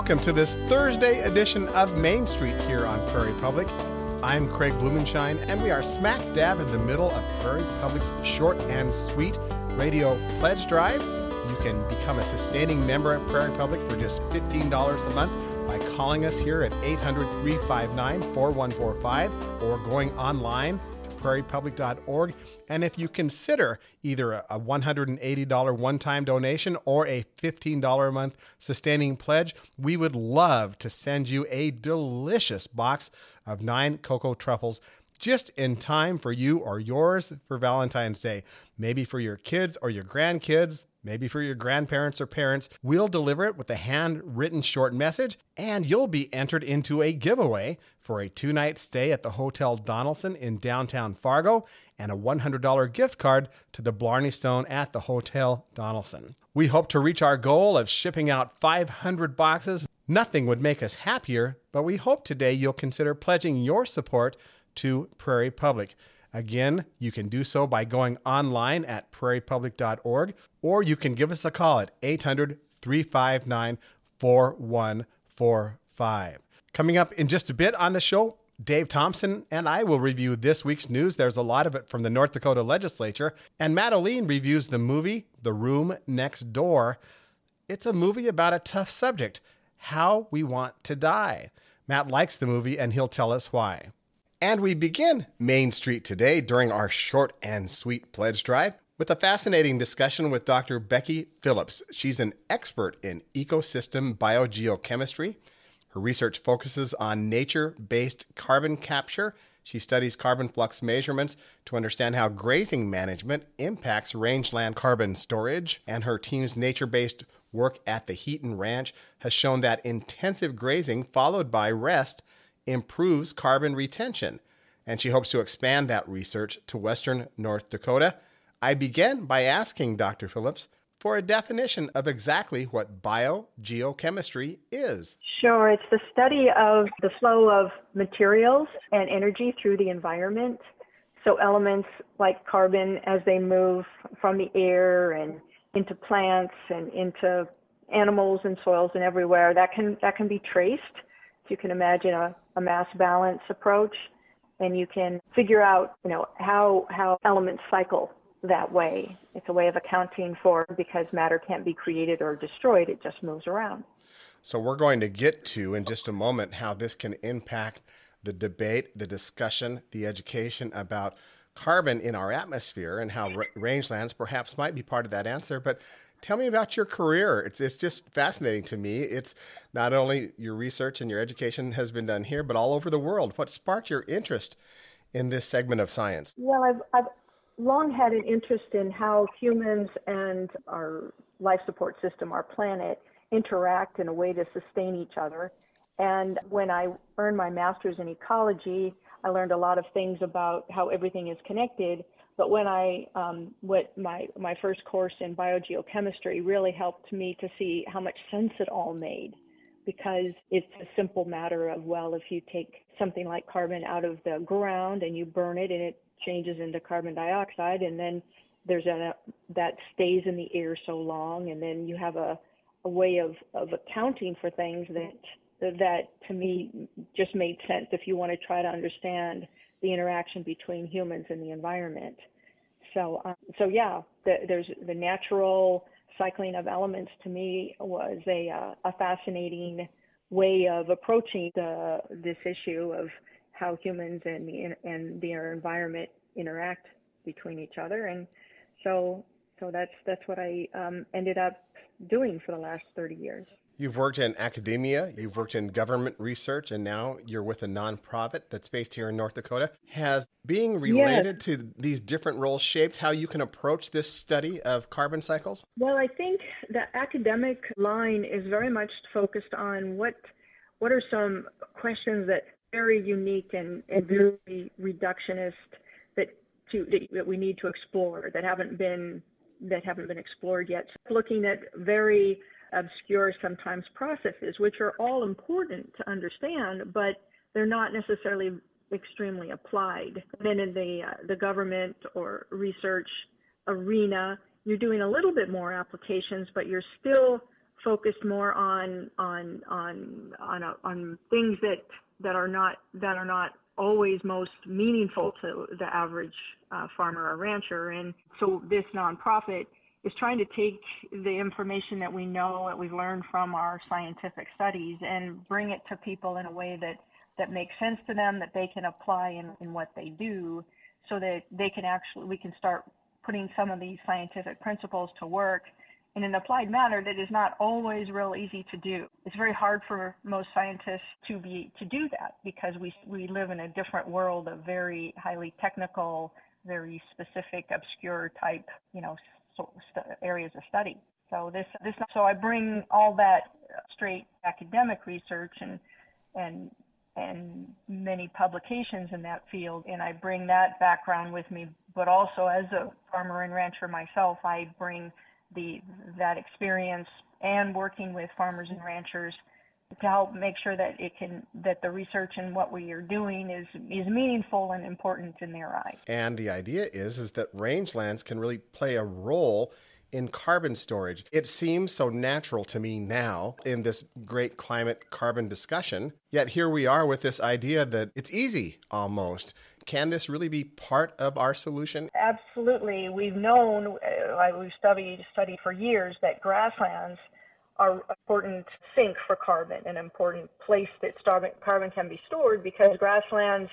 Welcome to this Thursday edition of Main Street here on Prairie Public. I'm Craig Blumenshine, and we are smack dab in the middle of Prairie Public's short and sweet radio pledge drive. You can become a sustaining member at Prairie Public for just $15 a month by calling us here at 800-359-4145 or going online to prairiepublic.org. And if you consider either a $180 one-time donation or a $15 a month sustaining pledge, we would love to send you a delicious box of 9 cocoa truffles just in time for you or yours for Valentine's Day. Maybe for your kids or your grandkids, maybe for your grandparents or parents. We'll deliver it with a handwritten short message, and you'll be entered into a giveaway for a 2-night stay at the Hotel Donaldson in downtown Fargo and a $100 gift card to the Blarney Stone at the Hotel Donaldson. We hope to reach our goal of shipping out 500 boxes. Nothing would make us happier, but we hope today you'll consider pledging your support to Prairie Public. Again, you can do so by going online at prairiepublic.org, or you can give us a call at 800-359-4145. Coming up in just a bit on the show, Dave Thompson and I will review this week's news. There's a lot of it from the North Dakota legislature. And Matt O'Lean reviews the movie The Room Next Door. It's a movie about a tough subject, how we want to die. Matt likes the movie, and he'll tell us why. And we begin Main Street today during our short and sweet pledge drive with a fascinating discussion with Dr. Becky Phillips. She's an expert in ecosystem biogeochemistry. Her research focuses on nature-based carbon capture. She studies carbon flux measurements to understand how grazing management impacts rangeland carbon storage. And her team's nature-based work at the Heaton Ranch has shown that intensive grazing followed by rest improves carbon retention, and she hopes to expand that research to western North Dakota. I begin by asking Dr. Phillips for a definition of exactly what biogeochemistry is. Sure. It's the study of the flow of materials and energy through the environment. So elements like carbon, as they move from the air and into plants and into animals and soils and everywhere, that can be traced. You can imagine a mass balance approach, and you can figure out, how elements cycle that way. It's a way of accounting for, because matter can't be created or destroyed, it just moves around. So we're going to get to, in just a moment, how this can impact the debate, the discussion, the education about carbon in our atmosphere and how rangelands perhaps might be part of that answer. But tell me about your career. It's just fascinating to me. It's not only your research and your education has been done here, but all over the world. What sparked your interest in this segment of science? Well, I've long had an interest in how humans and our life support system, our planet, interact in a way to sustain each other. And when I earned my master's in ecology, I learned a lot of things about how everything is connected. But when my first course in biogeochemistry really helped me to see how much sense it all made, because it's a simple matter of, well, if you take something like carbon out of the ground and you burn it and it changes into carbon dioxide, and then there's that stays in the air so long, and then you have a way of accounting for things that to me just made sense if you want to try to understand the interaction between humans and the environment. So there's the natural cycling of elements. To me was a fascinating way of approaching this issue of how humans and their environment interact between each other. And so that's what I ended up doing for the last 30 years. You've worked in academia, you've worked in government research, and now you're with a nonprofit that's based here in North Dakota. Has being related to these different roles shaped how you can approach this study of carbon cycles? Well, I think the academic line is very much focused on what are some questions that are very unique and very reductionist that we need to explore that haven't been explored yet. So looking at very obscure sometimes processes, which are all important to understand, but they're not necessarily extremely applied. Then in the government or research arena, you're doing a little bit more applications, but you're still focused more on things that are not always most meaningful to the average farmer or rancher. And so this nonprofit is trying to take the information that we know, that we've learned from our scientific studies, and bring it to people in a way that makes sense to them, that they can apply in what they do, so that we can start putting some of these scientific principles to work in an applied manner that is not always real easy to do. It's very hard for most scientists to do that, because we live in a different world of very highly technical, very specific, obscure type, areas of study. So so I bring all that straight academic research and many publications in that field, and I bring that background with me. But also, as a farmer and rancher myself, I bring that experience and working with farmers and ranchers to help make sure that the research and what we are doing is meaningful and important in their eyes. And the idea is that rangelands can really play a role in carbon storage. It seems so natural to me now in this great climate carbon discussion, yet here we are with this idea that it's easy almost. Can this really be part of our solution? Absolutely. We've known, we've studied for years, that grasslands are an important sink for carbon, an important place that carbon can be stored, because grasslands,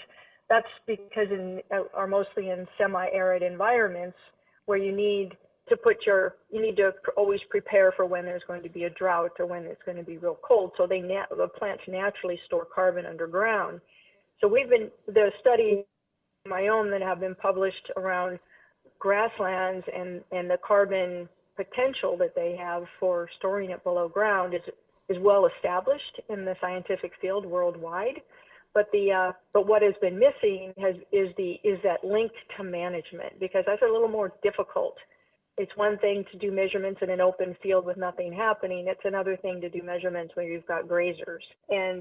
are mostly in semi-arid environments where you need to always prepare for when there's going to be a drought or when it's going to be real cold. So the plants naturally store carbon underground. So the studies of my own that have been published around grasslands and the carbon potential that they have for storing it below ground is well established in the scientific field worldwide. But what has been missing is that link to management, because that's a little more difficult. It's one thing to do measurements in an open field with nothing happening. It's another thing to do measurements where you've got grazers and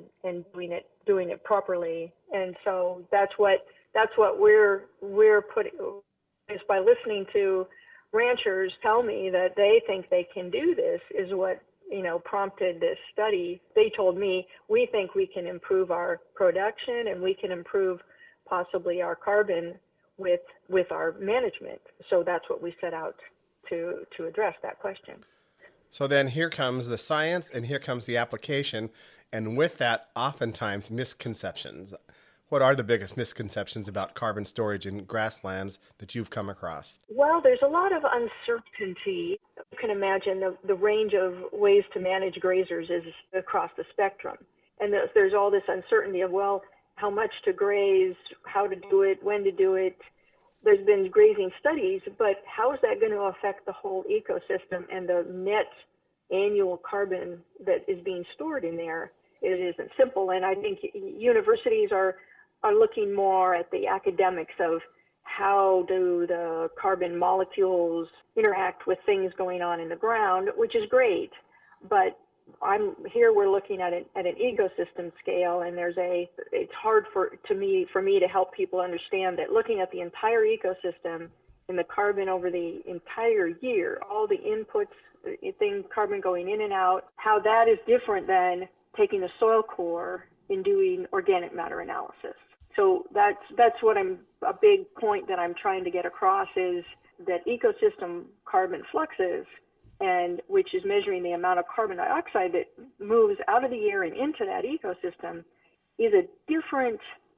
doing it properly. And so that's what we're putting, is by listening to ranchers tell me that they think they can do this, is what prompted this study. They told me, we think we can improve our production and we can improve possibly our carbon with our management. So that's what we set out to address, that question. So then here comes the science and here comes the application, and with that, oftentimes misconceptions. What are the biggest misconceptions about carbon storage in grasslands that you've come across? Well, there's a lot of uncertainty. You can imagine the range of ways to manage grazers is across the spectrum. And there's all this uncertainty of, how much to graze, how to do it, when to do it. There's been grazing studies, but how is that going to affect the whole ecosystem and the net annual carbon that is being stored in there? It isn't simple. And I think universities are looking more at the academics of how do the carbon molecules interact with things going on in the ground, which is great. But we're looking at an ecosystem scale, and it's hard for me to help people understand that looking at the entire ecosystem and the carbon over the entire year, all the inputs, carbon going in and out, how that is different than taking the soil core and doing organic matter analysis. So that's what a big point that I'm trying to get across, is that ecosystem carbon fluxes, and which is measuring the amount of carbon dioxide that moves out of the air and into that ecosystem, is a different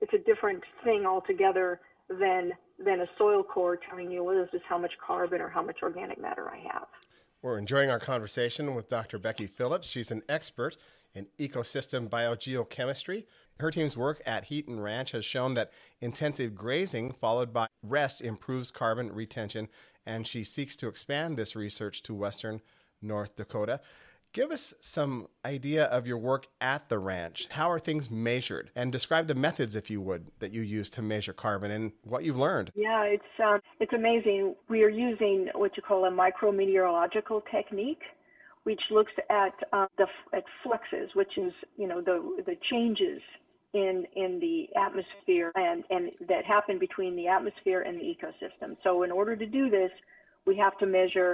thing altogether than a soil core telling you, this is how much carbon or how much organic matter I have. We're enjoying our conversation with Dr. Becky Phillips. She's an expert in ecosystem biogeochemistry. Her team's work at Heaton Ranch has shown that intensive grazing followed by rest improves carbon retention, and she seeks to expand this research to western North Dakota. Give us some idea of your work at the ranch. How are things measured? And describe the methods, if you would, that you use to measure carbon and what you've learned. Yeah, it's amazing. We are using what you call a micrometeorological technique, which looks at fluxes, which is the changes in the atmosphere and that happen between the atmosphere and the ecosystem. So in order to do this, we have to measure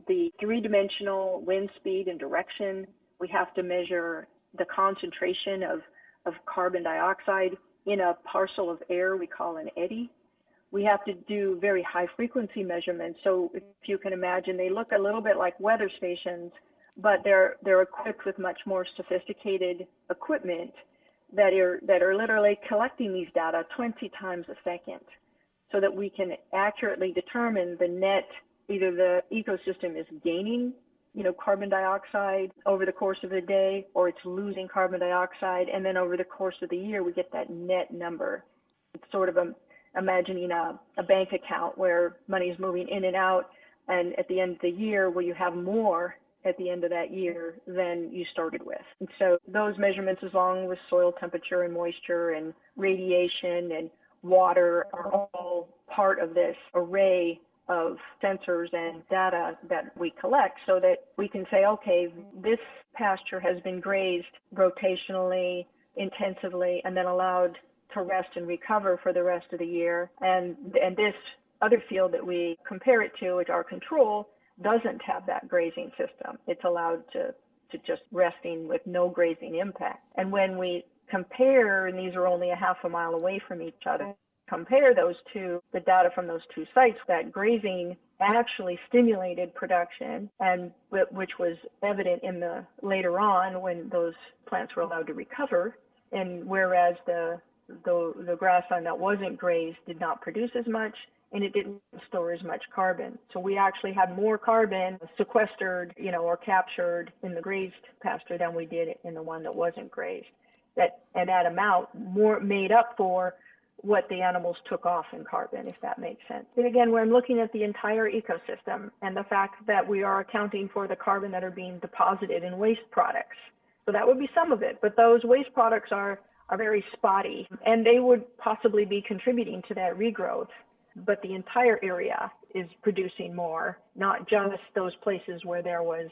the three-dimensional wind speed and direction. We have to measure the concentration of carbon dioxide in a parcel of air we call an eddy. We have to do very high frequency measurements. So if you can imagine, they look a little bit like weather stations, but they're equipped with much more sophisticated equipment that are literally collecting these data 20 times a second, so that we can accurately determine the net, either the ecosystem is gaining, carbon dioxide over the course of the day, or it's losing carbon dioxide, and then over the course of the year, we get that net number. It's sort of imagining a bank account where money is moving in and out, and at the end of the year, will you have more at the end of that year than you started with? And so those measurements, along with soil temperature and moisture and radiation and water, are all part of this array of sensors and data that we collect, so that we can say, okay, this pasture has been grazed rotationally, intensively, and then allowed to rest and recover for the rest of the year. And this other field that we compare it to, it's our control, doesn't have that grazing system. It's allowed to just resting with no grazing impact. And when we compare, and these are only a half a mile away from each other, compare those two, the data from those two sites, that grazing actually stimulated production, and which was evident in the later on when those plants were allowed to recover, and whereas the grassland that wasn't grazed did not produce as much, and it didn't store as much carbon. So we actually had more carbon sequestered, or captured in the grazed pasture than we did in the one that wasn't grazed. That amount more made up for what the animals took off in carbon, if that makes sense. And again, when I'm looking at the entire ecosystem and the fact that we are accounting for the carbon that are being deposited in waste products. So that would be some of it, but those waste products are very spotty, and they would possibly be contributing to that regrowth. But the entire area is producing more, not just those places where there was,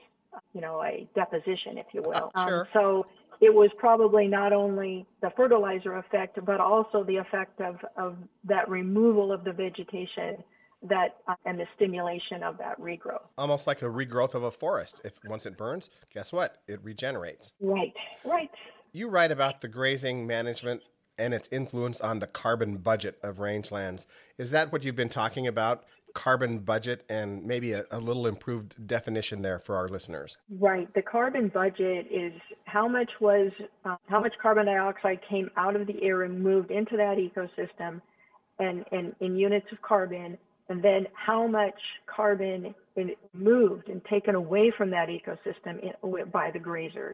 a deposition, if you will. Sure. So it was probably not only the fertilizer effect, but also the effect of that removal of the vegetation and the stimulation of that regrowth. Almost like the regrowth of a forest. If once it burns, guess what? It regenerates. Right. You write about the grazing management and its influence on the carbon budget of rangelands. Is that what you've been talking about? Carbon budget, and maybe a little improved definition there for our listeners. Right. The carbon budget is how much carbon dioxide came out of the air and moved into that ecosystem, and in units of carbon, and then how much carbon moved and taken away from that ecosystem by the grazers.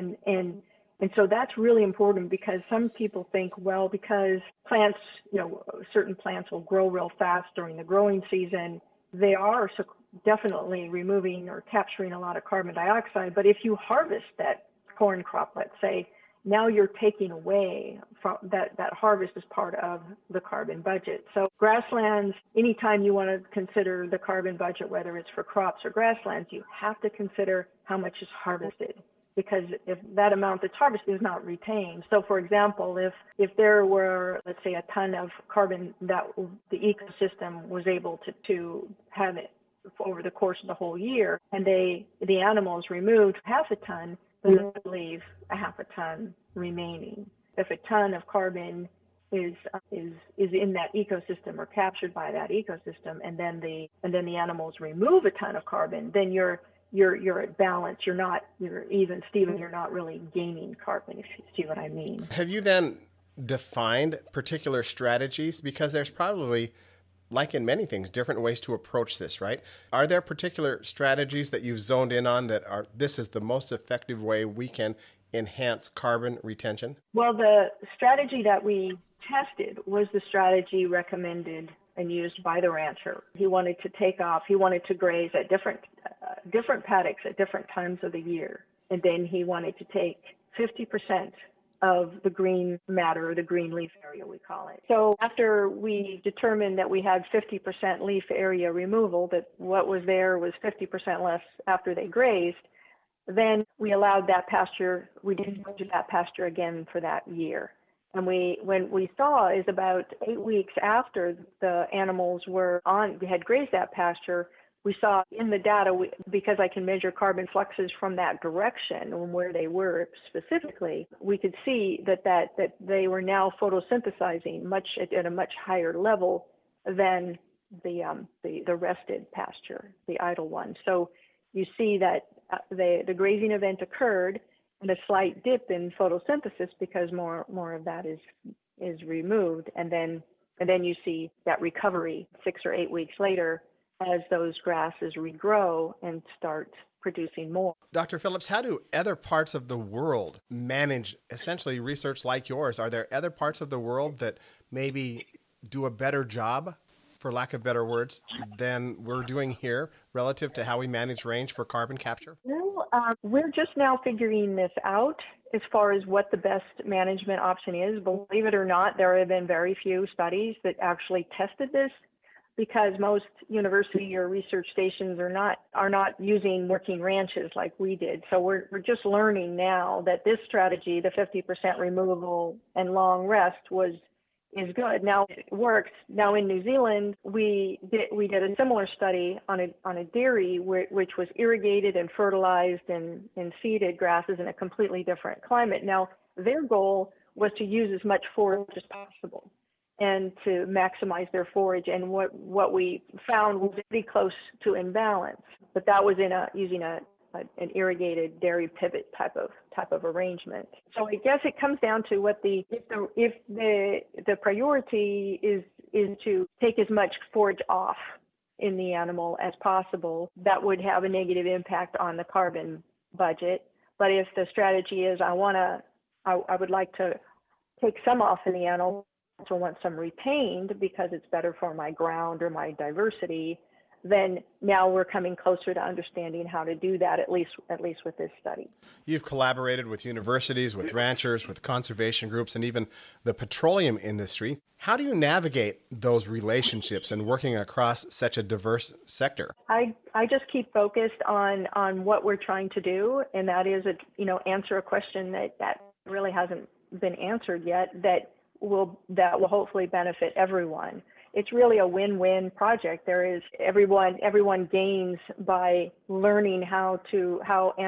And so that's really important, because some people think, well, because plants, certain plants will grow real fast during the growing season, they are definitely removing or capturing a lot of carbon dioxide. But if you harvest that corn crop, let's say, now you're taking away from that harvest is part of the carbon budget. So grasslands, anytime you want to consider the carbon budget, whether it's for crops or grasslands, you have to consider how much is harvested, because if that amount that's harvested is not retained. So for example, if there were, let's say, a ton of carbon that the ecosystem was able to have it over the course of the whole year, and the animals removed half a ton, then they would leave a half a ton remaining. If a ton of carbon is in that ecosystem or captured by that ecosystem, and then the animals remove a ton of carbon, then you're at balance. You're even, Stephen, you're not really gaining carbon, if you see what I mean. Have you then defined particular strategies? Because there's probably, like in many things, different ways to approach this, right? Are there particular strategies that you've zoned in on this is the most effective way we can enhance carbon retention? Well, the strategy that we tested was the strategy recommended and used by the rancher. He wanted to graze at different paddocks at different times of the year. And then he wanted to take 50% of the green matter, or the green leaf area, we call it. So after we determined that we had 50% leaf area removal, that what was there was 50% less after they grazed, then we allowed that pasture, we didn't go to that pasture again for that year. And when we saw is about 8 weeks after the animals had grazed that pasture, we saw in the data, because I can measure carbon fluxes from that direction and where they were specifically, we could see that they were now photosynthesizing at a much higher level than the rested pasture, the idle one. So you see that the grazing event occurred and a slight dip in photosynthesis because more of that is removed, and then you see that recovery 6 or 8 weeks later as those grasses regrow and start producing more. Dr. Phillips, how do other parts of the world manage essentially research like yours? Are there other parts of the world that maybe do a better job, for lack of better words, than we're doing here relative to how we manage range for carbon capture? Well, we're just now figuring this out as far as what the best management option is. Believe it or not, there have been very few studies that actually tested this, because most university or research stations are not using working ranches like we did. So we're just learning now that this strategy, the 50% removal and long rest, is good. Now it works. Now in New Zealand, we did a similar study on a dairy which was irrigated and fertilized and seeded grasses in a completely different climate. Now their goal was to use as much forage as possible and to maximize their forage. And what we found was pretty close to imbalance, but that was using an irrigated dairy pivot type of arrangement. So I guess it comes down to if the priority is to take as much forage off in the animal as possible, that would have a negative impact on the carbon budget. But if the strategy is I would like to take some off in the animal, also want some retained because it's better for my ground or my diversity, then now we're coming closer to understanding how to do that, at least with this study. You've collaborated with universities, with ranchers, with conservation groups, and even the petroleum industry. How do you navigate those relationships and working across such a diverse sector? I just keep focused on what we're trying to do, and that is answer a question that really hasn't been answered yet, that will hopefully benefit everyone. It's really a win-win project. There is everyone gains by learning how the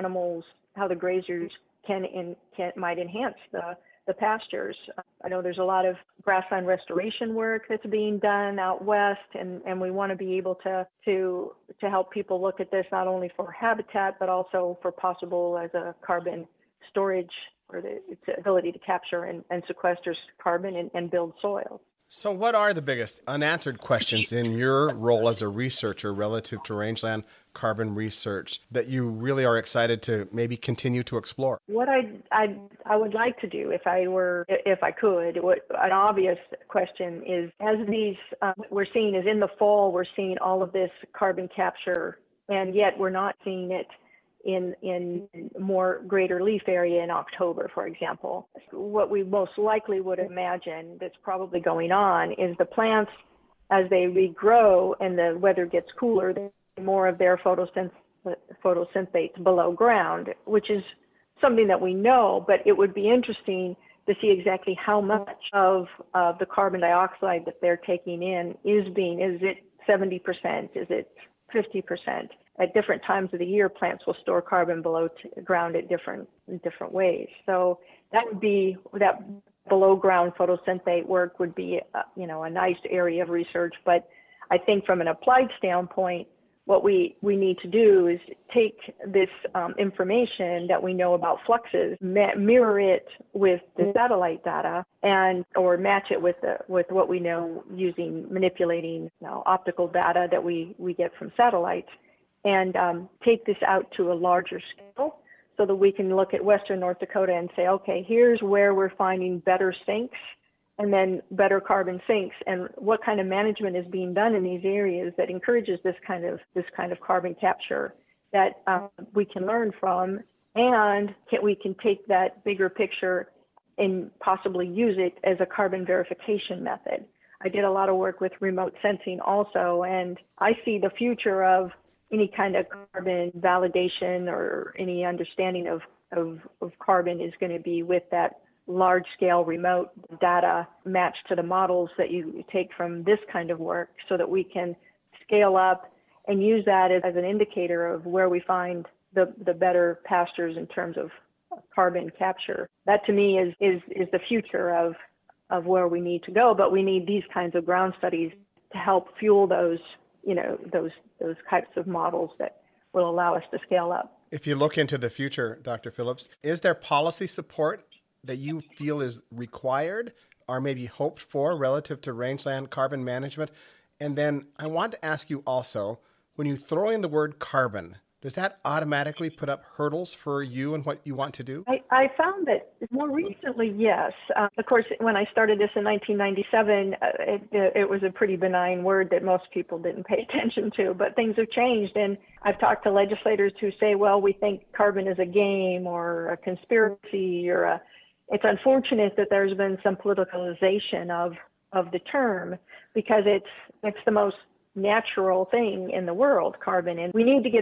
grazers might enhance the pastures. I know there's a lot of grassland restoration work that's being done out west, and we want to be able to help people look at this not only for habitat but also for possible as a carbon storage, or its ability to capture and sequester carbon and build soil. So what are the biggest unanswered questions in your role as a researcher relative to rangeland carbon research that you really are excited to maybe continue to explore? What I would like to do, if I could, an obvious question is, as these we're seeing is in the fall, we're seeing all of this carbon capture, and yet we're not seeing it in more greater leaf area in October, for example. What we most likely would imagine that's probably going on is the plants, as they regrow and the weather gets cooler, more of their photosynthate below ground, which is something that we know, but it would be interesting to see exactly how much of the carbon dioxide that they're taking in is it 70%? Is it 50%? At different times of the year, plants will store carbon below ground in different ways. So that below ground photosynthate work would be, a nice area of research. But I think from an applied standpoint, what we need to do is take this information that we know about fluxes, mirror it with the satellite data, or match it with what we know manipulating optical data that we get from satellites, and take this out to a larger scale so that we can look at Western North Dakota and say, okay, here's where we're finding better sinks and then better carbon sinks, and what kind of management is being done in these areas that encourages this kind of carbon capture that we can learn from, and we can take that bigger picture and possibly use it as a carbon verification method. I did a lot of work with remote sensing also, and I see the future of any kind of carbon validation or any understanding of carbon is going to be with that large-scale remote data matched to the models that you take from this kind of work, so that we can scale up and use that as an indicator of where we find the better pastures in terms of carbon capture. That to me is the future of where we need to go, but we need these kinds of ground studies to help fuel those types of models that will allow us to scale up. If you look into the future, Dr. Phillips, is there policy support that you feel is required or maybe hoped for relative to rangeland carbon management? And then I want to ask you also, when you throw in the word carbon, does that automatically put up hurdles for you and what you want to do? I found that more recently, yes. Of course, when I started this in 1997, it was a pretty benign word that most people didn't pay attention to, but things have changed. And I've talked to legislators who say, well, we think carbon is a game or a conspiracy it's unfortunate that there's been some politicalization of the term because it's the most natural thing in the world, carbon, and we need to get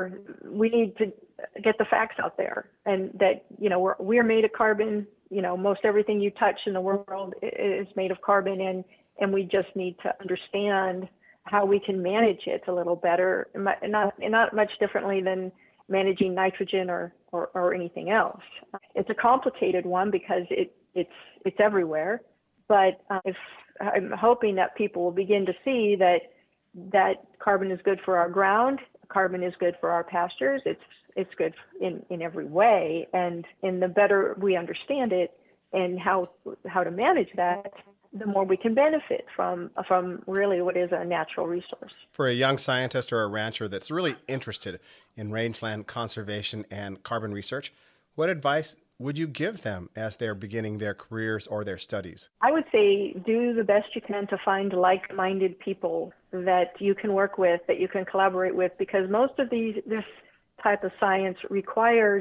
the facts out there, and that we're made of carbon. Most everything you touch in the world is made of carbon, and we just need to understand how we can manage it a little better, not much differently than managing nitrogen or anything else. It's a complicated one because it's everywhere, but if I'm hoping that people will begin to see that carbon is good for our ground, carbon is good for our pastures, it's good in every way, and the better we understand it and how to manage that, the more we can benefit from really what is a natural resource. For a young scientist or a rancher that's really interested in rangeland conservation and carbon research, what advice would you give them as they're beginning their careers or their studies? I would say do the best you can to find like-minded people that you can work with, that you can collaborate with, because most of this type of science requires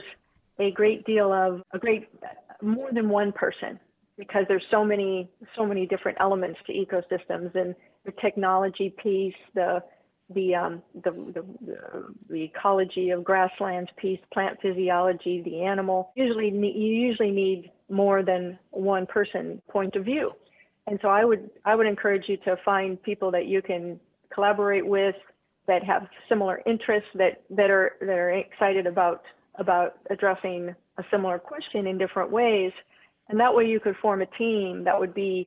more than one person, because there's so many different elements to ecosystems, and the technology piece, the ecology of grasslands piece, plant physiology, the animal. You usually need more than one person point of view. And so I would encourage you to find people that you can collaborate with, that have similar interests, that are excited about addressing a similar question in different ways. And that way you could form a team that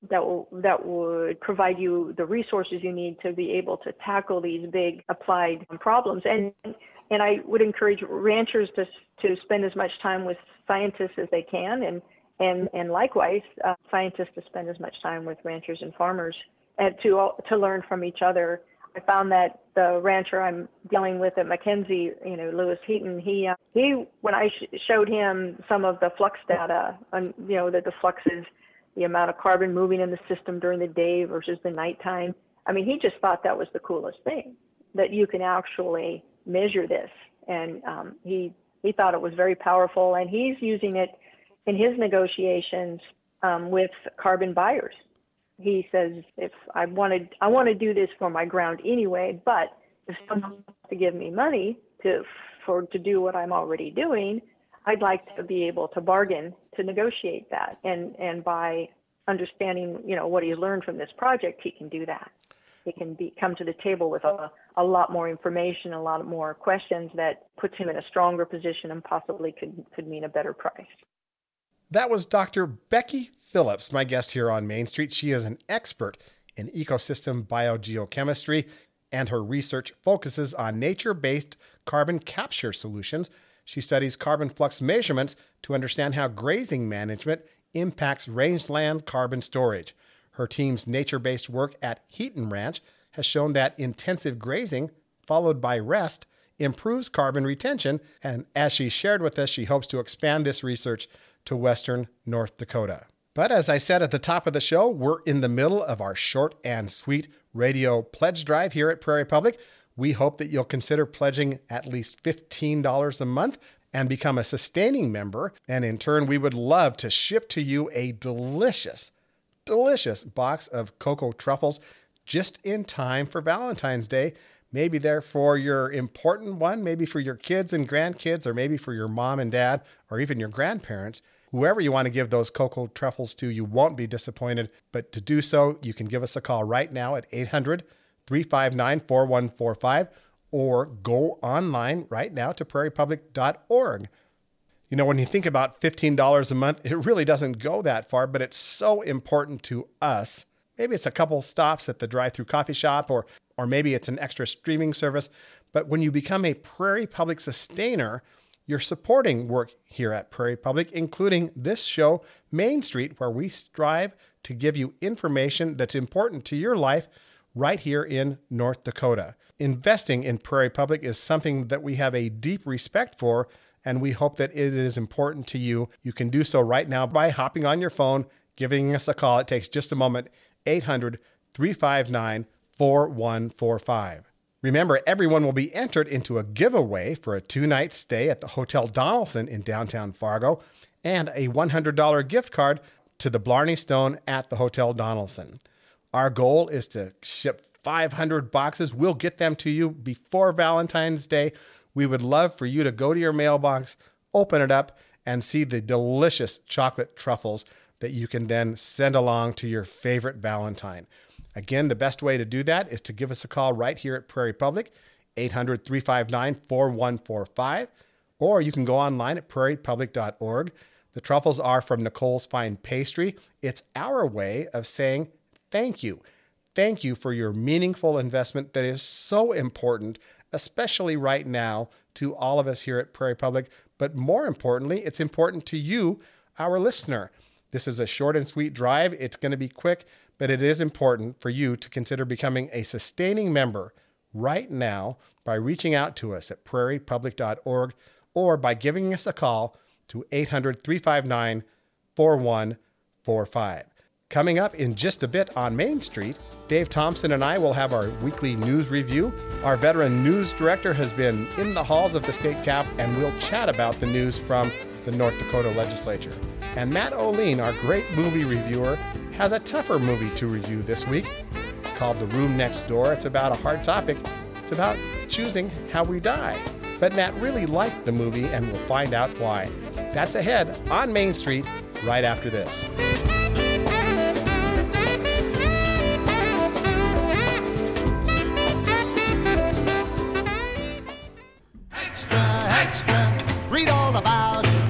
would provide you the resources you need to be able to tackle these big applied problems. And I would encourage ranchers to spend as much time with scientists as they can, and likewise scientists to spend as much time with ranchers and farmers, and to learn from each other. I found that the rancher I'm dealing with at Mackenzie, Lewis Heaton, he when I showed him some of the flux data, on that the flux is the amount of carbon moving in the system during the day versus the nighttime. I mean, he just thought that was the coolest thing, that you can actually measure this, and he thought it was very powerful, and he's using it in his negotiations with carbon buyers. He says, if I want to do this for my ground anyway, but if someone wants to give me money to do what I'm already doing, I'd like to be able to bargain to negotiate that. And by understanding, what he's learned from this project, he can do that. He can come to the table with a lot more information, a lot more questions that puts him in a stronger position and possibly could mean a better price. That was Dr. Becky Phillips, my guest here on Main Street. She is an expert in ecosystem biogeochemistry, and her research focuses on nature-based carbon capture solutions. She studies carbon flux measurements to understand how grazing management impacts rangeland carbon storage. Her team's nature-based work at Heaton Ranch has shown that intensive grazing, followed by rest, improves carbon retention, and as she shared with us, she hopes to expand this research to western North Dakota. But as I said at the top of the show, we're in the middle of our short and sweet radio pledge drive here at Prairie Public. We hope that you'll consider pledging at least $15 a month and become a sustaining member. And in turn, we would love to ship to you a delicious box of cocoa truffles just in time for Valentine's Day. Maybe they're for your important one, maybe for your kids and grandkids, or maybe for your mom and dad, or even your grandparents. Whoever you want to give those cocoa truffles to, you won't be disappointed. But to do so, you can give us a call right now at 800-359-4145, or go online right now to prairiepublic.org. You know, when you think about $15 a month, it really doesn't go that far, but it's so important to us. Maybe it's a couple stops at the drive-through coffee shop, or maybe it's an extra streaming service. But when you become a Prairie Public sustainer, you're supporting work here at Prairie Public, including this show, Main Street, where we strive to give you information that's important to your life right here in North Dakota. Investing in Prairie Public is something that we have a deep respect for, and we hope that it is important to you. You can do so right now by hopping on your phone, giving us a call. It takes just a moment, 800-359-4145. Remember, everyone will be entered into a giveaway for a 2-night stay at the Hotel Donaldson in downtown Fargo and a $100 gift card to the Blarney Stone at the Hotel Donaldson. Our goal is to ship 500 boxes. We'll get them to you before Valentine's Day. We would love for you to go to your mailbox, open it up, and see the delicious chocolate truffles that you can then send along to your favorite Valentine. Again, the best way to do that is to give us a call right here at Prairie Public, 800-359-4145, or you can go online at prairiepublic.org. The truffles are from Nicole's Fine Pastry. It's our way of saying thank you. Thank you for your meaningful investment that is so important, especially right now, to all of us here at Prairie Public. But more importantly, it's important to you, our listener. This is a short and sweet drive. It's going to be quick, but it is important for you to consider becoming a sustaining member right now by reaching out to us at prairiepublic.org or by giving us a call to 800-359-4145. Coming up in just a bit on Main Street, Dave Thompson and I will have our weekly news review. Our veteran news director has been in the halls of the state cap, and we'll chat about the news from the North Dakota legislature. And Matt O'Lean, our great movie reviewer, has a tougher movie to review this week. It's called The Room Next Door. It's about a hard topic. It's about choosing how we die. But Matt really liked the movie, and we'll find out why. That's ahead on Main Street right after this. Read all about it.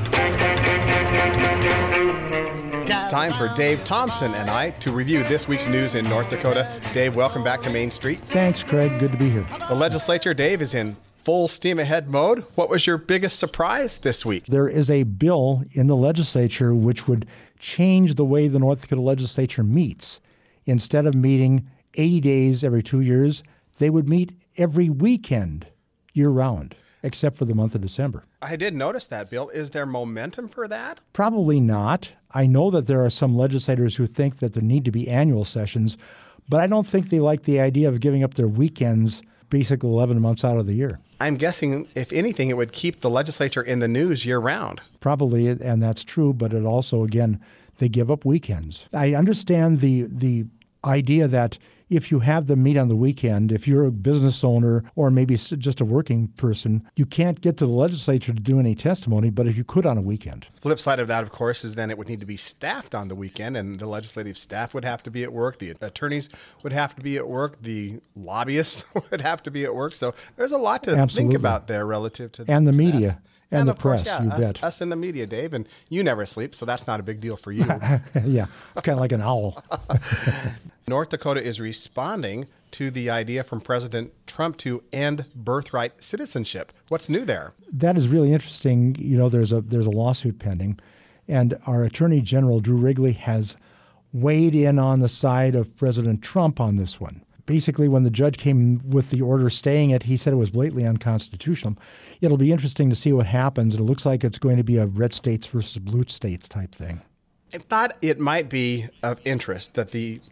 It's time for Dave Thompson and I to review this week's news in North Dakota. Dave, welcome back to Main Street. Thanks, Craig. Good to be here. The legislature, Dave, is in full steam ahead mode. What was your biggest surprise this week? There is a bill in the legislature which would change the way the North Dakota legislature meets. Instead of meeting 80 days every 2 years, they would meet every weekend year-round, except for the month of December. I did notice that, Bill. Is there momentum for that? Probably not. I know that there are some legislators who think that there need to be annual sessions, but I don't think they like the idea of giving up their weekends basically 11 months out of the year. I'm guessing, if anything, it would keep the legislature in the news year-round. Probably, and that's true, but it also, again, they give up weekends. I understand the idea that if you have them meet on the weekend, if you're a business owner or maybe just a working person, you can't get to the legislature to do any testimony, but if you could on a weekend. Flip side of that, of course, is then it would need to be staffed on the weekend, and the legislative staff would have to be at work, the attorneys would have to be at work, the lobbyists would have to be at work. So there's a lot to think about there relative to and the media. That. And the of course, press, yeah, you us, bet. Us in the media, Dave, and you never sleep, so that's not a big deal for you. Yeah, kind of like an owl. North Dakota is responding to the idea from President Trump to end birthright citizenship. What's new there? That is really interesting. You know, there's a lawsuit pending, and our Attorney General, Drew Wrigley, has weighed in on the side of President Trump on this one. Basically, when the judge came with the order staying it, he said it was blatantly unconstitutional. It'll be interesting to see what happens. It looks like it's going to be a red states versus blue states type thing. I thought it might be of interest that the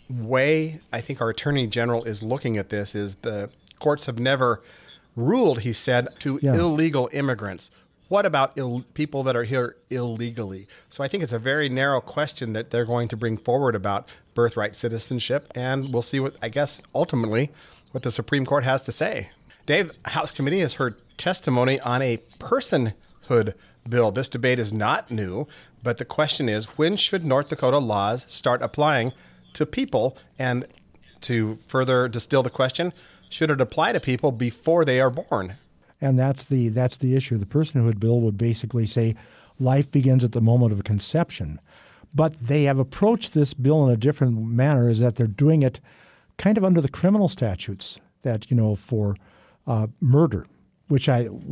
way I think our Attorney General is looking at this is the courts have never ruled, he said, to illegal immigrants. What about people that are here illegally? So I think it's a very narrow question that they're going to bring forward about birthright citizenship, and we'll see what, I guess, ultimately what the Supreme Court has to say. Dave, House Committee has heard testimony on a personhood bill. This debate is not new, but the question is, when should North Dakota laws start applying to people? And to further distill the question, should it apply to people before they are born? And that's the issue. The personhood bill would basically say life begins at the moment of conception. But they have approached this bill in a different manner, is that they're doing it kind of under the criminal statutes that, for murder, which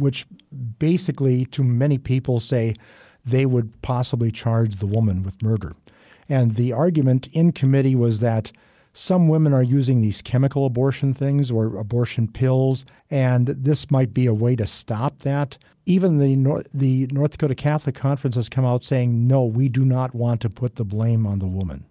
basically to many people say they would possibly charge the woman with murder. And the argument in committee was that some women are using these chemical abortion things or abortion pills, and this might be a way to stop that. Even the North Dakota Catholic Conference has come out saying, no, we do not want to put the blame on the woman.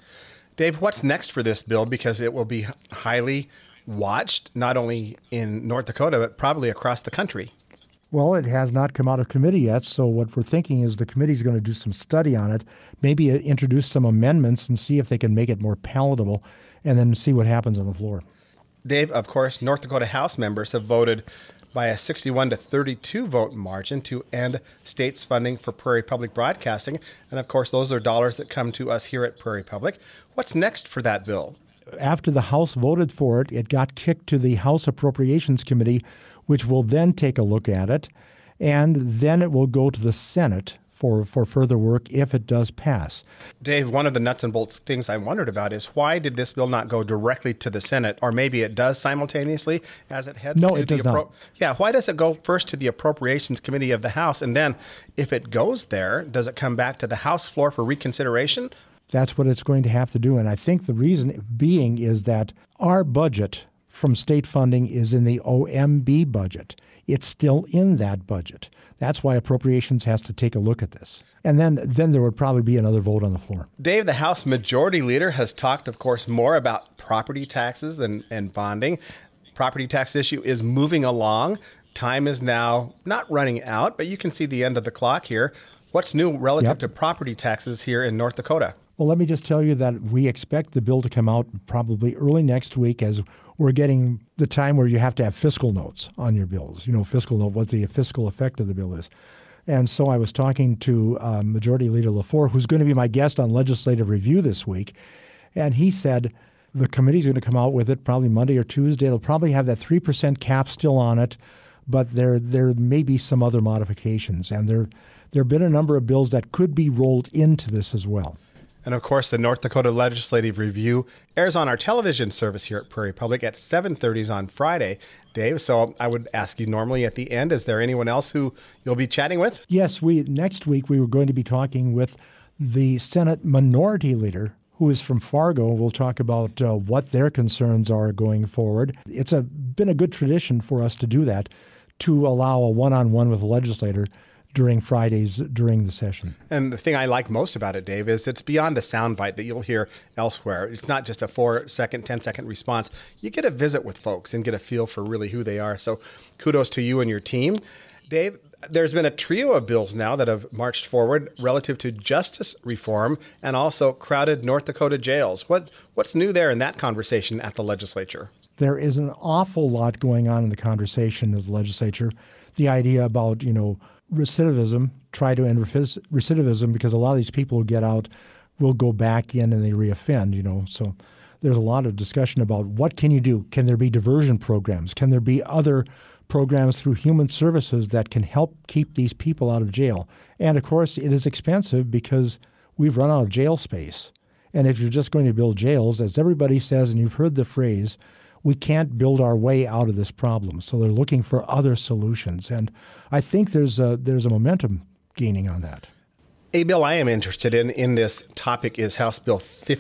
Dave, what's next for this bill? Because it will be highly watched, not only in North Dakota, but probably across the country. Well, it has not come out of committee yet, so what we're thinking is the committee is going to do some study on it, maybe introduce some amendments and see if they can make it more palatable, and then see what happens on the floor. Dave, of course, North Dakota House members have voted by a 61 to 32 vote margin to end state's funding for Prairie Public Broadcasting. And of course, those are dollars that come to us here at Prairie Public. What's next for that bill? After the House voted for it, it got kicked to the House Appropriations Committee, which will then take a look at it, and then it will go to the Senate for further work if it does pass. Dave, one of the nuts and bolts things I wondered about is why did this bill not go directly to the Senate, or maybe it does simultaneously as it heads to the... No, it does not. Yeah, why does it go first to the Appropriations Committee of the House, and then if it goes there, does it come back to the House floor for reconsideration? That's what it's going to have to do, and I think the reason being is that our budget from state funding is in the OMB budget. It's still in that budget. That's why Appropriations has to take a look at this. And then there would probably be another vote on the floor. Dave, the House Majority Leader, has talked, of course, more about property taxes and bonding. Property tax issue is moving along. Time is now not running out, but you can see the end of the clock here. What's new relative to property taxes here in North Dakota? Well, let me just tell you that we expect the bill to come out probably early next week, as we're getting the time where you have to have fiscal notes on your bills. Fiscal note, what the fiscal effect of the bill is. And so I was talking to Majority Leader LaFleur, who's going to be my guest on Legislative Review this week, and he said the committee's going to come out with it probably Monday or Tuesday. It'll probably have that 3% cap still on it, but there may be some other modifications. And there have been a number of bills that could be rolled into this as well. And of course, the North Dakota Legislative Review airs on our television service here at Prairie Public at 7:30 on Friday, Dave. So I would ask you normally at the end, is there anyone else who you'll be chatting with? Yes, next week we were going to be talking with the Senate Minority Leader, who is from Fargo. We'll talk about what their concerns are going forward. It's been a good tradition for us to do that, to allow a one-on-one with a legislator during Fridays during the session. And the thing I like most about it, Dave, is it's beyond the soundbite that you'll hear elsewhere. It's not just a 4-second, 10-second response. You get to visit with folks and get a feel for really who they are. So kudos to you and your team. Dave, there's been a trio of bills now that have marched forward relative to justice reform and also crowded North Dakota jails. What's new there in that conversation at the legislature? There is an awful lot going on in the conversation of the legislature. The idea about, recidivism, try to end recidivism, because a lot of these people who get out will go back in and they reoffend, So there's a lot of discussion about what can you do? Can there be diversion programs? Can there be other programs through human services that can help keep these people out of jail? And of course, it is expensive because we've run out of jail space. And if you're just going to build jails, as everybody says, and you've heard the phrase, we can't build our way out of this problem. So they're looking for other solutions. And I think there's a momentum gaining on that. A bill I am interested in this topic is House Bill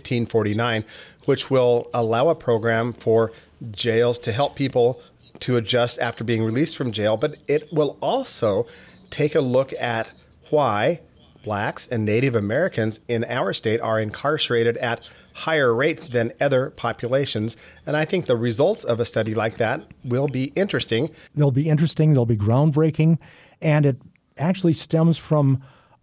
1549, which will allow a program for jails to help people to adjust after being released from jail. But it will also take a look at why Blacks and Native Americans in our state are incarcerated at higher rates than other populations. And I think the results of a study like that will be interesting. They'll be interesting. They'll be groundbreaking. And it actually stems from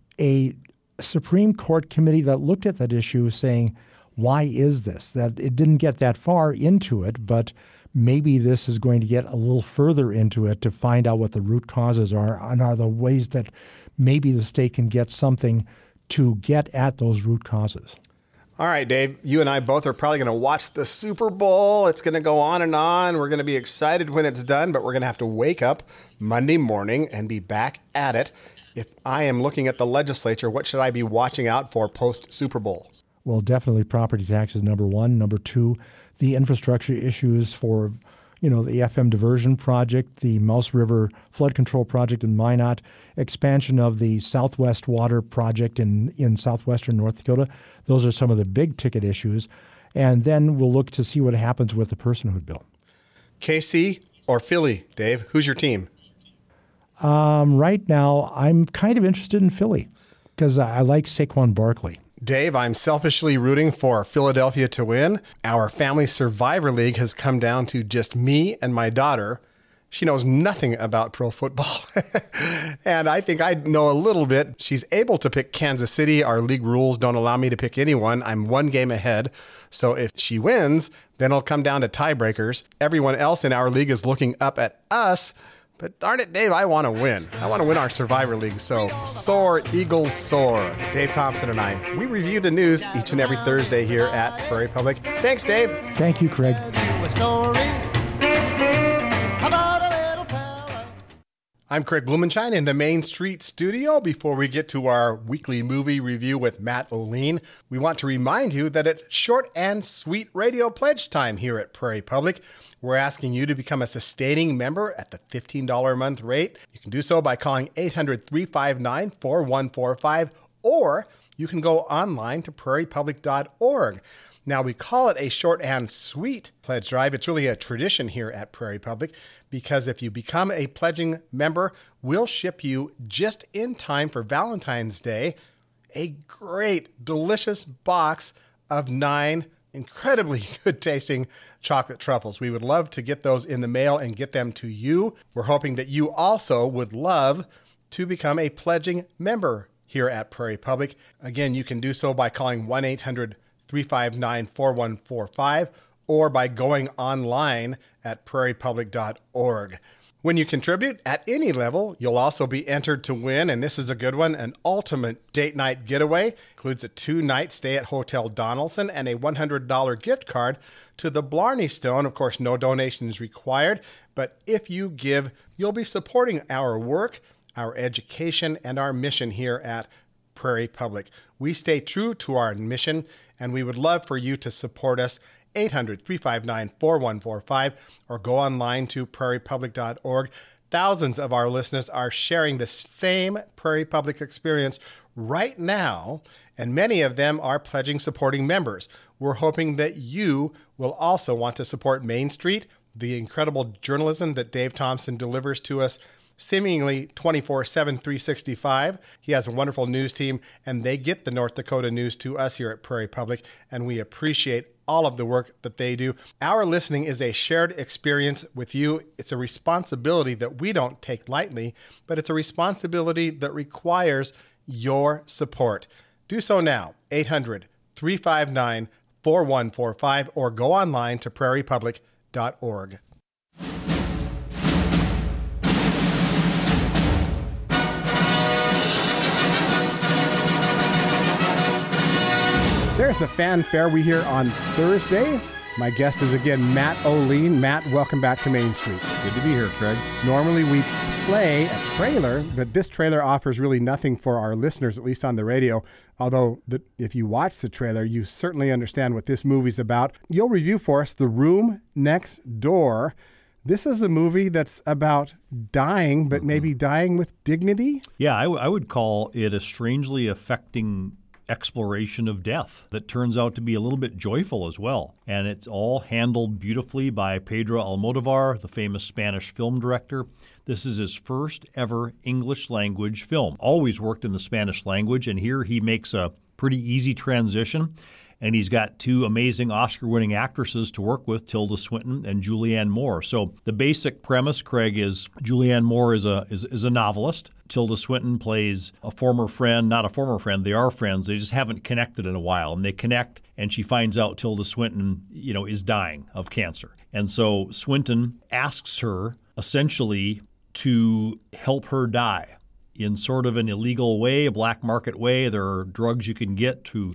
a Supreme Court committee that looked at that issue saying, why is this? That it didn't get that far into it, but maybe this is going to get a little further into it to find out what the root causes are and are the ways that maybe the state can get something to get at those root causes. All right, Dave, you and I both are probably going to watch the Super Bowl. It's going to go on and on. We're going to be excited when it's done, but we're going to have to wake up Monday morning and be back at it. If I am looking at the legislature, what should I be watching out for post-Super Bowl? Well, definitely property taxes, number one. Number two, the infrastructure issues for, the FM diversion project, the Mouse River flood control project in Minot, expansion of the Southwest Water project in southwestern North Dakota. Those are some of the big ticket issues. And then we'll look to see what happens with the personhood bill. KC or Philly, Dave? Who's your team? Right now, I'm kind of interested in Philly because I like Saquon Barkley. Dave, I'm selfishly rooting for Philadelphia to win. Our family Survivor League has come down to just me and my daughter. She knows nothing about pro football. And I think I know a little bit. She's able to pick Kansas City. Our league rules don't allow me to pick anyone. I'm one game ahead. So if she wins, then it'll come down to tiebreakers. Everyone else in our league is looking up at us. But darn it, Dave, I want to win. I want to win our Survivor League. So soar, Eagles, soar. Dave Thompson and I, we review the news each and every Thursday here at Prairie Public. Thanks, Dave. Thank you, Craig. A story about a little fella. I'm Craig Blumenshine in the Main Street studio. Before we get to our weekly movie review with Matt O'Lean, we want to remind you that it's short and sweet radio pledge time here at Prairie Public. We're asking you to become a sustaining member at the $15 a month rate. You can do so by calling 800-359-4145, or you can go online to prairiepublic.org. Now, we call it a short and sweet pledge drive. It's really a tradition here at Prairie Public because if you become a pledging member, we'll ship you just in time for Valentine's Day a great, delicious box of 9 incredibly good tasting chocolate truffles. We would love to get those in the mail and get them to you. We're hoping that you also would love to become a pledging member here at Prairie Public. Again, you can do so by calling 1-800-359-4145 or by going online at prairiepublic.org. When you contribute at any level, you'll also be entered to win, and this is a good one, an ultimate date night getaway. Includes a 2-night stay at Hotel Donaldson and a $100 gift card to the Blarney Stone. Of course, no donation is required, but if you give, you'll be supporting our work, our education, and our mission here at Prairie Public. We stay true to our mission, and we would love for you to support us. 800-359-4145 or go online to prairiepublic.org. Thousands of our listeners are sharing the same Prairie Public experience right now, and many of them are pledging supporting members. We're hoping that you will also want to support Main Street, the incredible journalism that Dave Thompson delivers to us seemingly 24/7, 365. He has a wonderful news team, and they get the North Dakota news to us here at Prairie Public, and we appreciate all of the work that they do. Our listening is a shared experience with you. It's a responsibility that we don't take lightly, but it's a responsibility that requires your support. Do so now, 800-359-4145, or go online to prairiepublic.org. There's the fanfare we hear on Thursdays. My guest is again Matt O'Lean. Matt, welcome back to Main Street. Good to be here, Craig. Normally we play a trailer, but this trailer offers really nothing for our listeners, at least on the radio. Although if you watch the trailer, you certainly understand what this movie's about. You'll review for us The Room Next Door. This is a movie that's about dying, but maybe dying with dignity. Yeah, I would call it a strangely affecting exploration of death that turns out to be a little bit joyful as well. And it's all handled beautifully by Pedro Almodovar, the famous Spanish film director. This is his first ever English language film. Always worked in the Spanish language, and here he makes a pretty easy transition. And he's got 2 amazing Oscar-winning actresses to work with, Tilda Swinton and Julianne Moore. So the basic premise, Craig, is Julianne Moore is a novelist. Tilda Swinton plays a former friend, not a former friend. They are friends. They just haven't connected in a while. And they connect, and she finds out Tilda Swinton, is dying of cancer. And so Swinton asks her essentially to help her die in sort of an illegal way, a black market way. There are drugs you can get to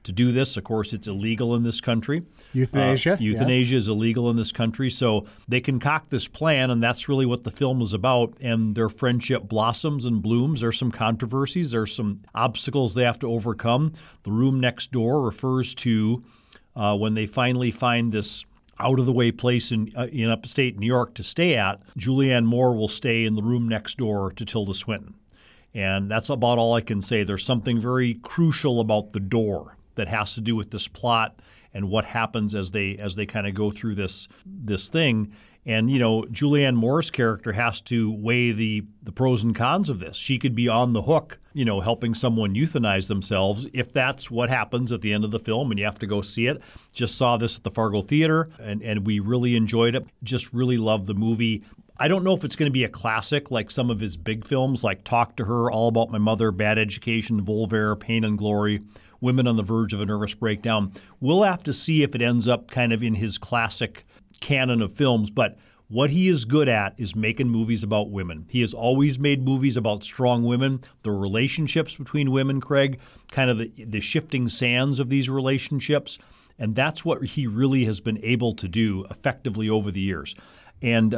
to do this. Of course, it's illegal in this country. Euthanasia. Euthanasia is illegal in this country. So they concoct this plan, and that's really what the film is about. And their friendship blossoms and blooms. There's some controversies. There's some obstacles they have to overcome. The Room Next Door refers to when they finally find this out-of-the-way place in upstate New York to stay at. Julianne Moore will stay in the room next door to Tilda Swinton. And that's about all I can say. There's something very crucial about the door that has to do with this plot and what happens as they kind of go through this thing. And, Julianne Moore's character has to weigh the pros and cons of this. She could be on the hook, helping someone euthanize themselves if that's what happens at the end of the film, and you have to go see it. Just saw this at the Fargo Theater, and we really enjoyed it. Just really loved the movie. I don't know if it's going to be a classic like some of his big films, like Talk to Her, All About My Mother, Bad Education, Voltaire, Pain and Glory, Women on the Verge of a Nervous Breakdown. We'll have to see if it ends up kind of in his classic canon of films, but what he is good at is making movies about women. He has always made movies about strong women, the relationships between women, Craig, kind of the shifting sands of these relationships, and that's what he really has been able to do effectively over the years. And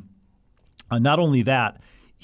not only that,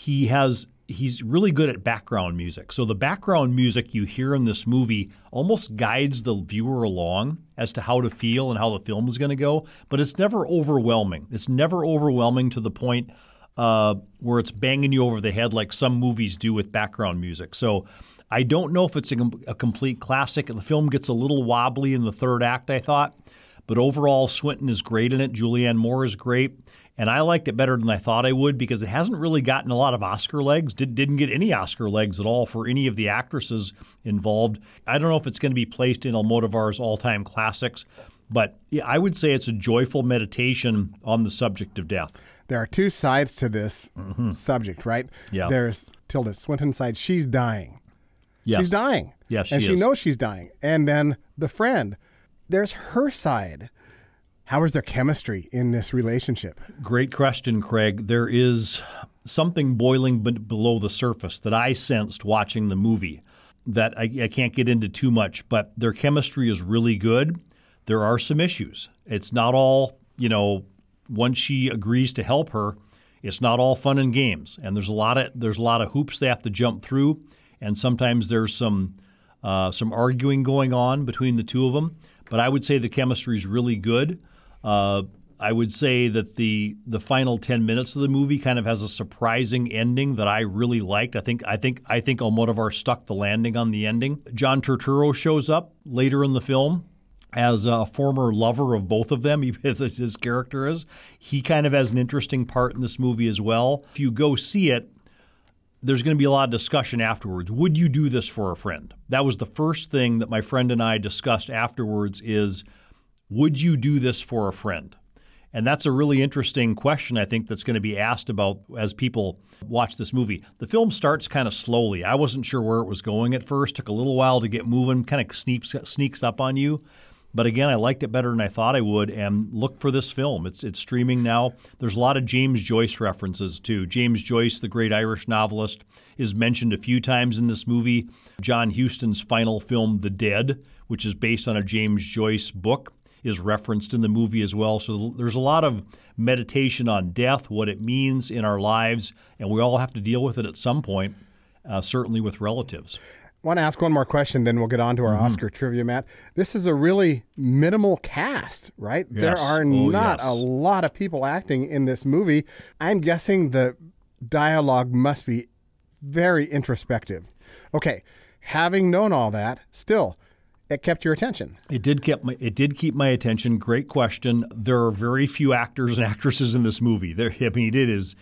he's really good at background music. So the background music you hear in this movie almost guides the viewer along as to how to feel and how the film is going to go, but it's never overwhelming. It's never overwhelming to the point where it's banging you over the head like some movies do with background music. So I don't know if it's a complete classic. The film gets a little wobbly in the third act, I thought, but overall Swinton is great in it. Julianne Moore is great. And I liked it better than I thought I would because it hasn't really gotten a lot of Oscar legs. Didn't get any Oscar legs at all for any of the actresses involved. I don't know if it's going to be placed in Almodovar's all-time classics, but yeah, I would say it's a joyful meditation on the subject of death. There are two sides to this subject, right? Yeah. There's Tilda Swinton's side. She's dying. Yes. She's dying. Yes, she and she is. knows she's dying. And then the friend, there's her side. How is their chemistry in this relationship? Great question, Craig. There is something boiling below the surface that I sensed watching the movie that I can't get into too much, but their chemistry is really good. There are some issues. It's not all, once she agrees to help her, it's not all fun and games. And there's a lot of hoops they have to jump through, and sometimes there's some arguing going on between the two of them. But I would say the chemistry is really good. I would say that the final 10 minutes of the movie kind of has a surprising ending that I really liked. I think Almodovar stuck the landing on the ending. John Turturro shows up later in the film as a former lover of both of them. His character is. He kind of has an interesting part in this movie as well. If you go see it, there's going to be a lot of discussion afterwards. Would you do this for a friend? That was the first thing that my friend and I discussed afterwards is, would you do this for a friend? And that's a really interesting question, I think, that's going to be asked about as people watch this movie. The film starts kind of slowly. I wasn't sure where it was going at first. Took a little while to get moving, kind of sneaks up on you. But again, I liked it better than I thought I would, and look for this film. It's streaming now. There's a lot of James Joyce references, too. James Joyce, the great Irish novelist, is mentioned a few times in this movie. John Huston's final film, The Dead, which is based on a James Joyce book, is referenced in the movie as well. So there's a lot of meditation on death, what it means in our lives, and we all have to deal with it at some point, certainly with relatives. I want to ask one more question, then we'll get on to our Oscar trivia, Matt. This is a really minimal cast, right? Yes. There are not a lot of people acting in this movie. I'm guessing the dialogue must be very introspective. Okay, having known all that, still, it kept your attention. It did keep my attention. Great question. There are very few actors and actresses in this movie. It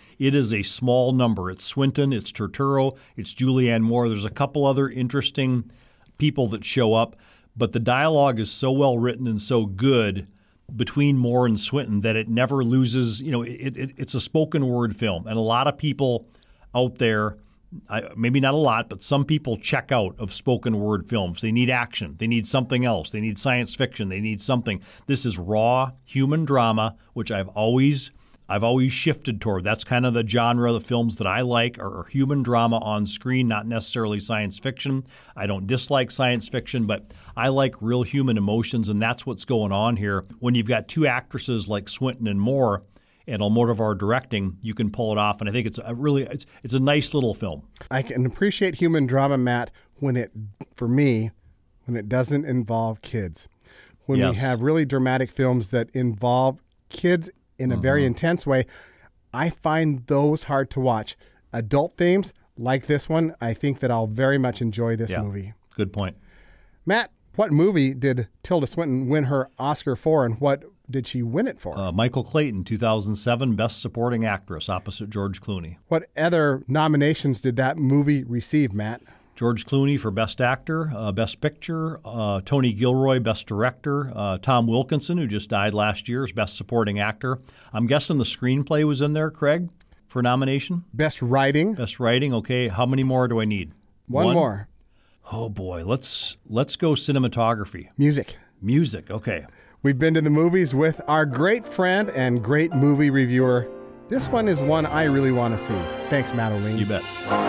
is a small number. It's Swinton, it's Turturro, it's Julianne Moore. There's a couple other interesting people that show up, but the dialogue is so well written and so good between Moore and Swinton that it never loses. It's a spoken word film, and a lot of people out there, maybe not a lot, but some people check out of spoken word films. They need action. They need something else. They need science fiction. They need something. This is raw human drama, which I've always I've always shifted toward. That's kind of the genre of the films that I like, are human drama on screen, not necessarily science fiction. I don't dislike science fiction, but I like real human emotions, and that's what's going on here. When you've got two actresses like Swinton and Moore and Almodovar directing, you can pull it off, and I think it's a nice little film. I can appreciate human drama, Matt, when it doesn't involve kids. When Yes. we have really dramatic films that involve kids in a very intense way, I find those hard to watch. Adult themes like this one, I think that I'll very much enjoy this movie. Good point. Matt, what movie did Tilda Swinton win her Oscar for, and what did she win it for? Michael Clayton, 2007, Best Supporting Actress, opposite George Clooney. What other nominations did that movie receive, Matt? George Clooney for Best Actor, Best Picture, Tony Gilroy, Best Director, Tom Wilkinson, who just died last year, is Best Supporting Actor. I'm guessing the screenplay was in there, Craig, for nomination? Best Writing. Best Writing, okay. How many more do I need? One more. Oh, boy. Let's go cinematography. Music. Music, okay. We've been to the movies with our great friend and great movie reviewer. This one is one I really want to see. Thanks, Matt O'Lean. You bet.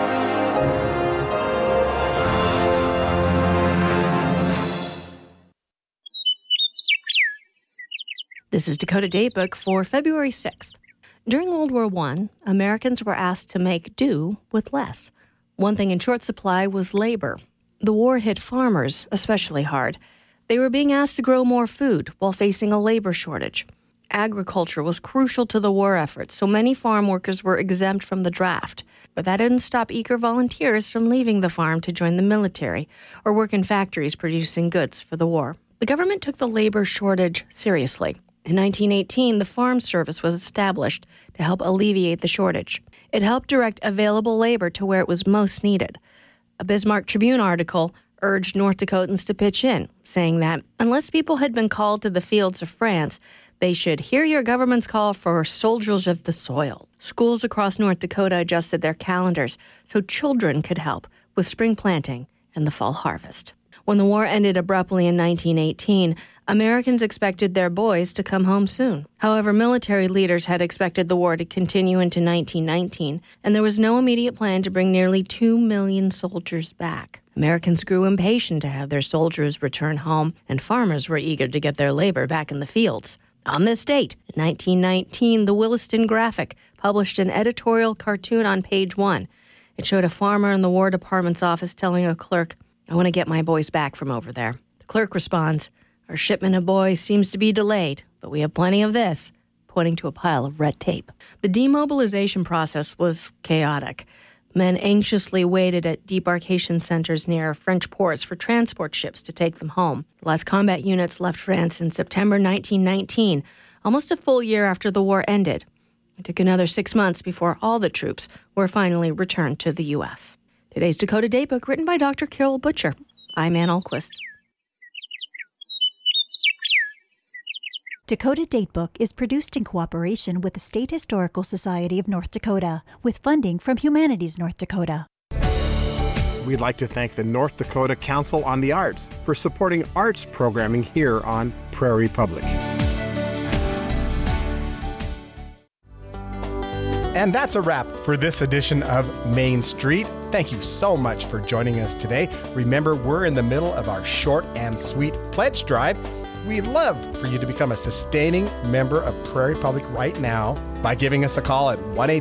This is Dakota Datebook for February 6th. During World War I, Americans were asked to make do with less. One thing in short supply was labor. The war hit farmers especially hard. They were being asked to grow more food while facing a labor shortage. Agriculture was crucial to the war effort, so many farm workers were exempt from the draft. But that didn't stop eager volunteers from leaving the farm to join the military or work in factories producing goods for the war. The government took the labor shortage seriously. In 1918, the Farm Service was established to help alleviate the shortage. It helped direct available labor to where it was most needed. A Bismarck Tribune article urged North Dakotans to pitch in, saying that unless people had been called to the fields of France, they should hear your government's call for soldiers of the soil. Schools across North Dakota adjusted their calendars so children could help with spring planting and the fall harvest. When the war ended abruptly in 1918, Americans expected their boys to come home soon. However, military leaders had expected the war to continue into 1919, and there was no immediate plan to bring nearly 2 million soldiers back. Americans grew impatient to have their soldiers return home, and farmers were eager to get their labor back in the fields. On this date, in 1919, the Williston Graphic published an editorial cartoon on page 1. It showed a farmer in the War Department's office telling a clerk, "I want to get my boys back from over there." The clerk responds, "Our shipment of boys seems to be delayed, but we have plenty of this," pointing to a pile of red tape. The demobilization process was chaotic. Men anxiously waited at debarkation centers near French ports for transport ships to take them home. The last combat units left France in September 1919, almost a full year after the war ended. It took another 6 months before all the troops were finally returned to the U.S. Today's Dakota Datebook, written by Dr. Carol Butcher. I'm Ann Ahlquist. Dakota Datebook is produced in cooperation with the State Historical Society of North Dakota, with funding from Humanities North Dakota. We'd like to thank the North Dakota Council on the Arts for supporting arts programming here on Prairie Public. And that's a wrap for this edition of Main Street. Thank you so much for joining us today. Remember, we're in the middle of our short and sweet pledge drive. We'd love for you to become a sustaining member of Prairie Public right now by giving us a call at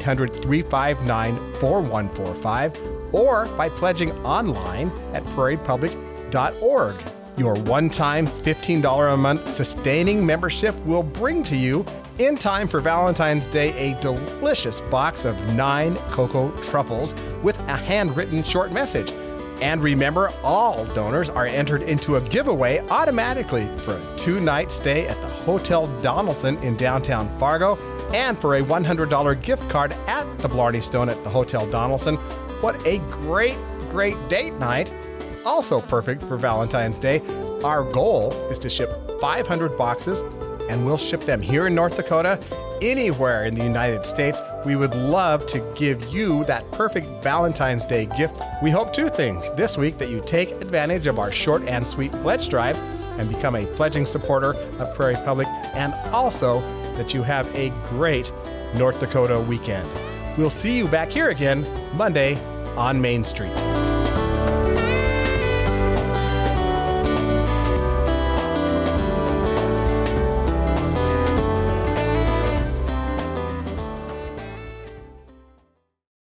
1-800-359-4145 or by pledging online at prairiepublic.org. Your one-time $15 a month sustaining membership will bring to you, in time for Valentine's Day, a delicious box of 9 cocoa truffles with a handwritten short message. And remember, all donors are entered into a giveaway automatically for a 2-night stay at the Hotel Donaldson in downtown Fargo and for a $100 gift card at the Blarney Stone at the Hotel Donaldson. What a great date night. Also perfect for Valentine's Day. Our goal is to ship 500 boxes, and we'll ship them here in North Dakota, anywhere in the United States. We would love to give you that perfect Valentine's Day gift. We hope 2 things this week: that you take advantage of our short and sweet pledge drive and become a pledging supporter of Prairie Public, and also that you have a great North Dakota weekend. We'll see you back here again Monday on Main Street.